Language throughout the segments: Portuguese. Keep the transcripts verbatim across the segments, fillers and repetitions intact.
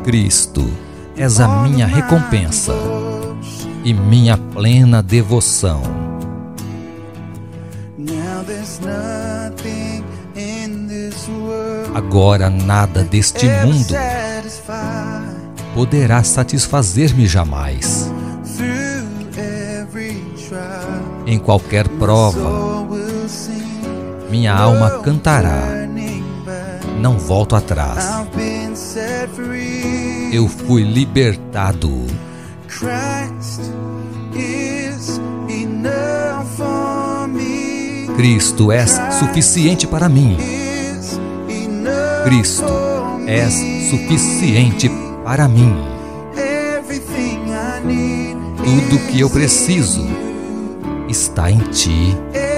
Cristo, és a minha recompensa e minha plena devoção. Agora nada deste mundo poderá satisfazer-me jamais. Em qualquer prova, minha alma cantará, não volto atrás. Eu fui libertado. Cristo és suficiente para mim. Cristo és suficiente para mim. Tudo que eu preciso está em Ti.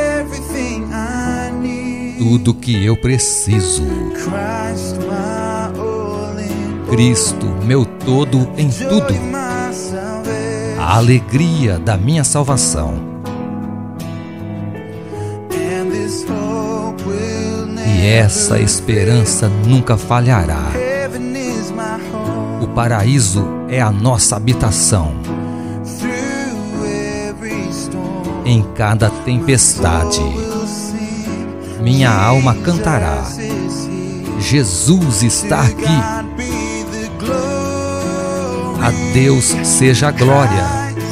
Tudo que eu preciso. Cristo, meu todo em tudo. A alegria da minha salvação. E essa esperança nunca falhará. O paraíso é a nossa habitação. Em cada tempestade, minha alma cantará. Jesus está aqui. A Deus seja a glória.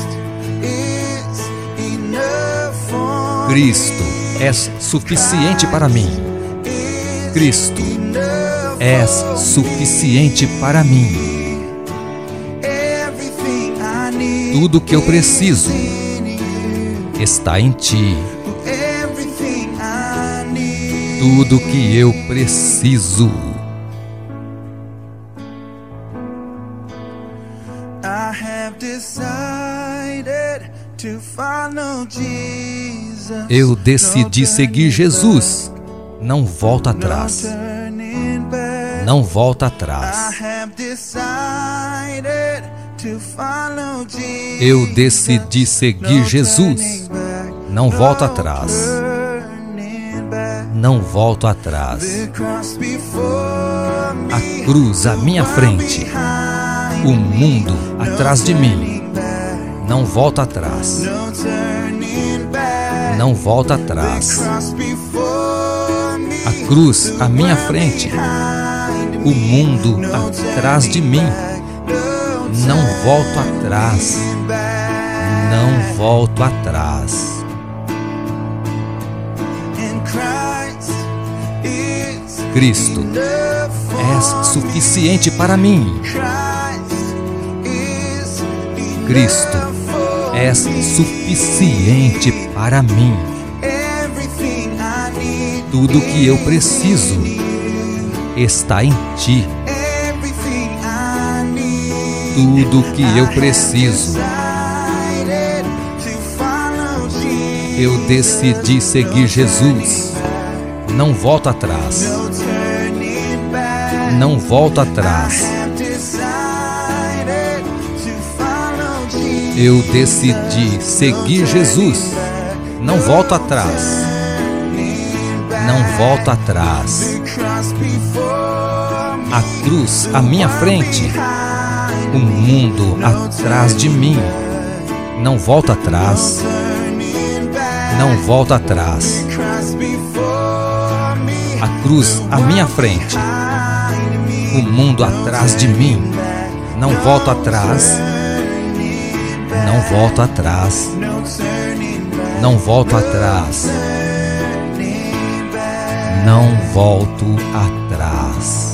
Cristo, és suficiente para mim. Cristo, és suficiente para mim. Tudo que eu preciso está em Ti. Tudo que eu preciso. Eu decidi seguir Jesus. Não volto atrás. Não volto atrás. Eu decidi seguir Jesus. Não volto atrás. Não volto atrás. A cruz à minha frente. O mundo atrás de mim. Não volto atrás. Não volto atrás. A cruz à minha frente. O mundo atrás de mim. Não volto atrás. Não volto atrás. Cristo, és suficiente para mim. Cristo, és suficiente para mim. Tudo que eu preciso está em Ti. Tudo que eu preciso. Eu decidi seguir Jesus. Não volto atrás. Não volto atrás. Eu decidi seguir Jesus. Não volto atrás. Não volto atrás. A cruz à minha frente. O mundo atrás de mim. Não volto atrás. Não volto atrás. A cruz à minha frente. O mundo atrás de mim. Não volto atrás. Não volto atrás. Não volto atrás. Não volto atrás.